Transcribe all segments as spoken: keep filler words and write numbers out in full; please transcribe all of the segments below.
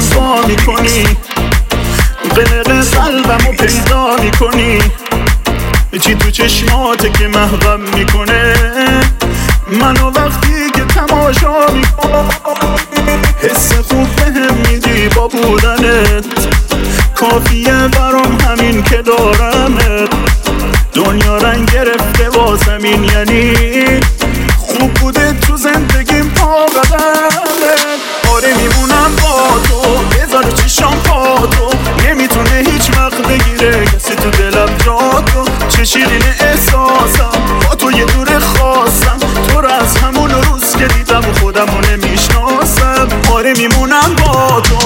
رسوا میکنی، قلق قلبمو پیدا میکنی، چی تو چشماته که محوم میکنه منو وقتی که تماشا میکنی. حس خوب بهم میدی با بودنت، کافیه برام همین که دارمت. دنیا رنگ گرفته واسم این یعنی خوب بوده تو زندگیم پا قدمت. آره میمونم با تو، بذار چشام پا تو، نمیتونه هیچ وقت بگیره کسی تو دلم جا تو. چه شیرین احساسم با تو یه دور خاصم، تو رو از همون روز که دیدم خودمو نمیشناسم. آره میمونم با تو.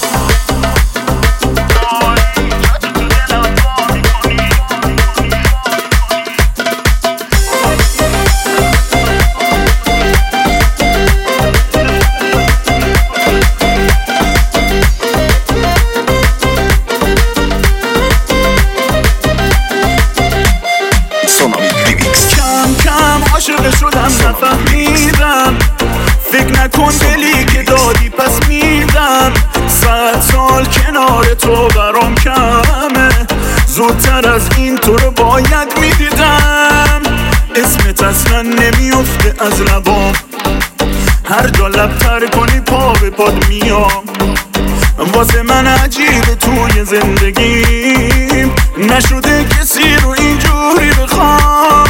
کم کم عاشق شدم نفهمیدم، فکر نکن دلی که دادی پس میدم. صد سال کنار تو برام کمه، زودتر از این تو رو باید میدیدم. اسمت اصلا نمیفته از لبام، هر جا لب تر کنی پا به پاد میام. واسه من عجیبه توی زندگیم، نشده کسی رو اینجوری بخوام.